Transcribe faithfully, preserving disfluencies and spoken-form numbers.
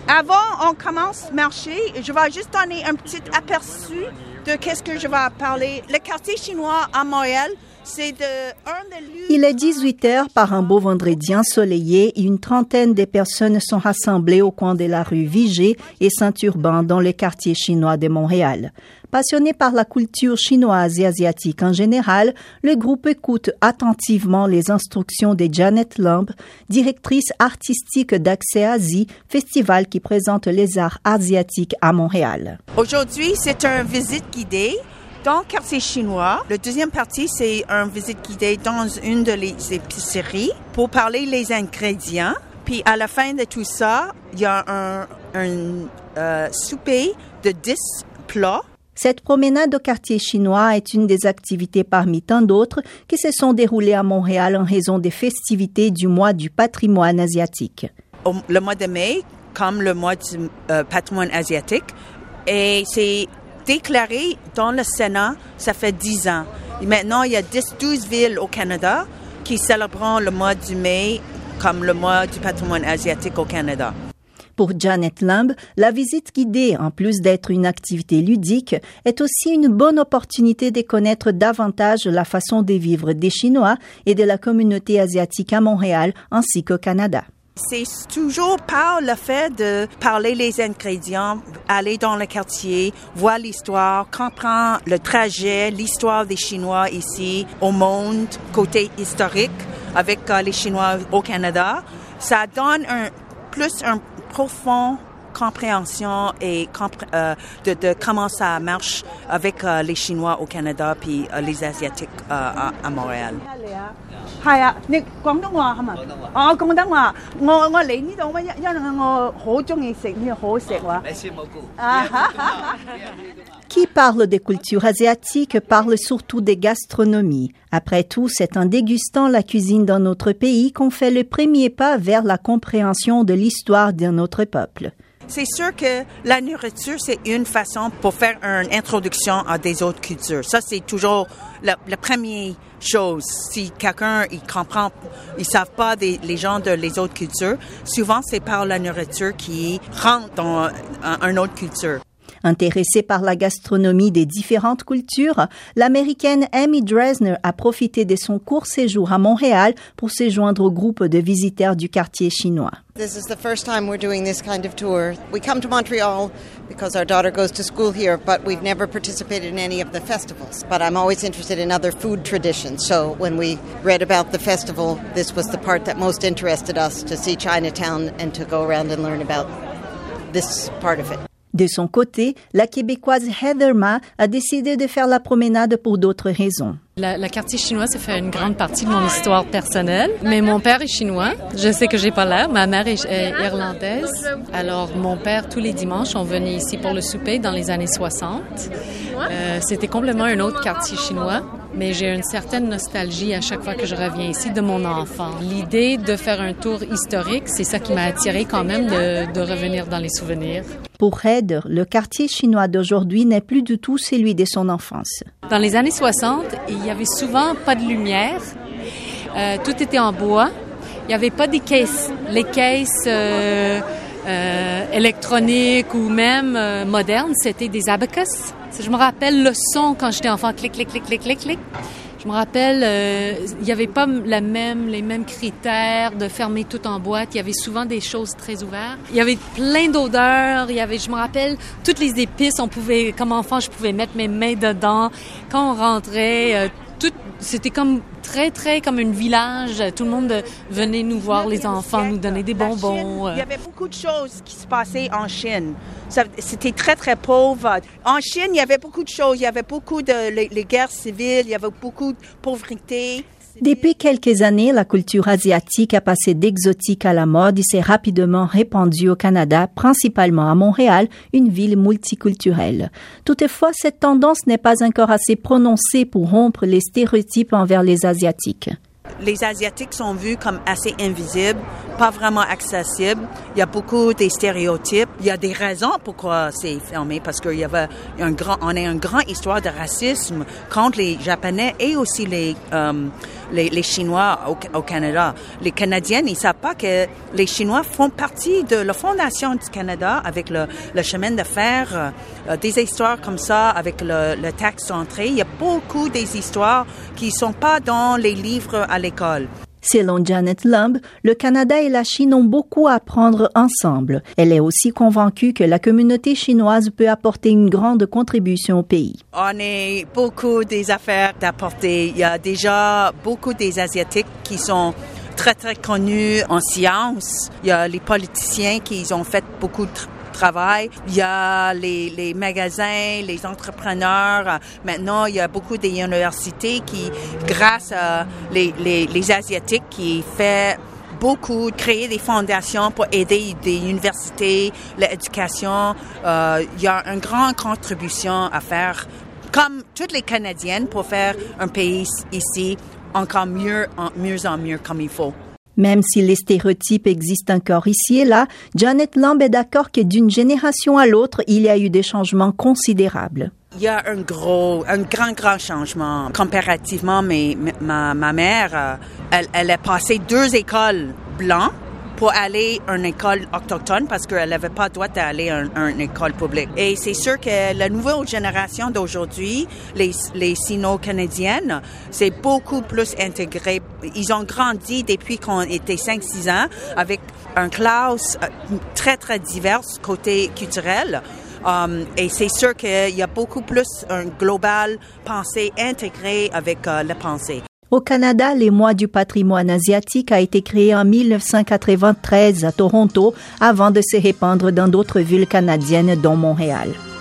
Avant on commence à marcher, je vais juste donner un petit aperçu de qu'est-ce que je vais parler. Le quartier chinois à Montréal, c'est de, un des lieux... Il est dix-huit heures par un beau vendredi ensoleillé et une trentaine de personnes sont rassemblées au coin de la rue Vigée et Saint-Urbain dans le quartier chinois de Montréal. Passionné par la culture chinoise et asiatique en général, le groupe écoute attentivement les instructions de Janet Lamb, directrice artistique d'Accès Asie, festival qui présente les arts asiatiques à Montréal. Aujourd'hui, c'est une visite guidée dans le quartier chinois. La deuxième partie, c'est une visite guidée dans une de les épiceries pour parler les ingrédients. Puis à la fin de tout ça, il y a un, un euh, souper de dix plats. Cette promenade au quartier chinois est une des activités parmi tant d'autres qui se sont déroulées à Montréal en raison des festivités du mois du patrimoine asiatique. Le mois de mai, comme le mois du euh, patrimoine asiatique, et c'est déclaré dans le Sénat, ça fait dix ans. Et maintenant, il y a dix douze villes au Canada qui célébrent le mois du mai comme le mois du patrimoine asiatique au Canada. Pour Janet Lamb, la visite guidée, en plus d'être une activité ludique, est aussi une bonne opportunité de connaître davantage la façon de vivre des Chinois et de la communauté asiatique à Montréal ainsi qu'au Canada. C'est toujours par le fait de parler les ingrédients, aller dans le quartier, voir l'histoire, comprendre le trajet, l'histoire des Chinois ici au monde, côté historique, avec euh, les Chinois au Canada. Ça donne un, plus un profonde compréhension et compré- euh, de, de comment ça marche avec euh, les Chinois au Canada puis euh, les Asiatiques euh, à, à Montréal. Qui parle des cultures asiatiques parle surtout des gastronomies. Après tout, c'est en dégustant la cuisine d'un autre pays qu'on fait le premier pas vers la compréhension de l'histoire d'un autre peuple. C'est sûr que la nourriture, c'est une façon pour faire une introduction à des autres cultures. Ça, c'est toujours la, la première chose. Si quelqu'un, il comprend, ils savent pas des, les gens de les autres cultures, souvent c'est par la nourriture qui rentre dans une autre culture. Intéressée par la gastronomie des différentes cultures, l'Américaine Amy Dresner a profité de son court séjour à Montréal pour se joindre au groupe de visiteurs du quartier chinois. This is the first time we're doing this kind of tour. We come to Montreal because our daughter goes to school here, but we've never participated in any of the festivals. But I'm always interested in other food traditions. So when we read about the festival, this was the part that most interested us, to see Chinatown and to go around and learn about this part of it. De son côté, la Québécoise Heather Ma a décidé de faire la promenade pour d'autres raisons. La, le quartier chinois, ça fait une grande partie de mon histoire personnelle. Mais mon père est chinois. Je sais que j'ai pas l'air. Ma mère est, est irlandaise. Alors, mon père, tous les dimanches, on venait ici pour le souper dans les années soixante. Euh, c'était complètement un autre quartier chinois. Mais j'ai une certaine nostalgie à chaque fois que je reviens ici de mon enfant. L'idée de faire un tour historique, c'est ça qui m'a attirée quand même de, de revenir dans les souvenirs. Pour Heather, le quartier chinois d'aujourd'hui n'est plus du tout celui de son enfance. Dans les années soixante, il y avait souvent pas de lumière. Euh, tout était en bois. Il n'y avait pas des caisses. Les caisses euh, euh, électroniques ou même euh, modernes, c'était des abacus. Je me rappelle le son quand j'étais enfant, clic, clic, clic, clic, clic, clic. Je me rappelle, euh, il n'y avait pas la même, les mêmes critères de fermer tout en boîte. Il y avait souvent des choses très ouvertes. Il y avait plein d'odeurs. Il y avait, je me rappelle, toutes les épices. On pouvait, comme enfant, je pouvais mettre mes mains dedans. Quand on rentrait, euh, tout, c'était comme très, très comme un village. Tout le monde venait nous voir, les enfants, nous donner des bonbons. Il y avait beaucoup de choses qui se passaient en Chine. Ça, c'était très, très pauvre. En Chine, il y avait beaucoup de choses. Il y avait beaucoup de les, les guerres civiles, il y avait beaucoup de pauvreté. Depuis quelques années, la culture asiatique a passé d'exotique à la mode et s'est rapidement répandue au Canada, principalement à Montréal, une ville multiculturelle. Toutefois, cette tendance n'est pas encore assez prononcée pour rompre les stéréotypes envers les Asiatiques. Les Asiatiques sont vus comme assez invisibles, pas vraiment accessibles. Il y a beaucoup de stéréotypes. Il y a des raisons pourquoi c'est fermé, parce qu'il y avait un grand, on a une grande histoire de racisme contre les Japonais et aussi les, euh, les, les Chinois au, au Canada. Les Canadiens, ils savent pas que les Chinois font partie de la fondation du Canada avec le, le chemin de fer, euh, des histoires comme ça avec le, le taxe d'entrée. Il y a beaucoup des histoires qui sont pas dans les livres à l'école. Selon Janet Lamb, le Canada et la Chine ont beaucoup à apprendre ensemble. Elle est aussi convaincue que la communauté chinoise peut apporter une grande contribution au pays. On a beaucoup des affaires d'apporter. Il y a déjà beaucoup des Asiatiques qui sont très, très connus en sciences. Il y a les politiciens qui ont fait beaucoup de travail. Il y a les, les magasins, les entrepreneurs. Maintenant, il y a beaucoup d'universités qui, grâce à les, les, les Asiatiques, qui fait beaucoup créer des fondations pour aider des universités, l'éducation. Euh, il y a une grande contribution à faire, comme toutes les Canadiennes, pour faire un pays ici encore mieux, en, mieux en mieux comme il faut. Même si les stéréotypes existent encore ici et là, Janet Lamb est d'accord que d'une génération à l'autre, il y a eu des changements considérables. Il y a un gros, un grand, grand changement. Comparativement, mais ma, ma mère, elle, elle a passé deux écoles blanches pour aller à une école autochtone parce qu'elle n'avait pas le droit d'aller à, une, à une école publique. Et c'est sûr que la nouvelle génération d'aujourd'hui, les, les Sino-Canadiennes, c'est beaucoup plus intégré. Ils ont grandi depuis qu'on était cinq six ans avec une classe très, très diverse côté culturel. Um, et c'est sûr qu'il y a beaucoup plus un global pensée intégrée avec uh, la pensée. Au Canada, les mois du patrimoine asiatique a été créé en dix-neuf cent quatre-vingt-treize à Toronto avant de se répandre dans d'autres villes canadiennes dont Montréal.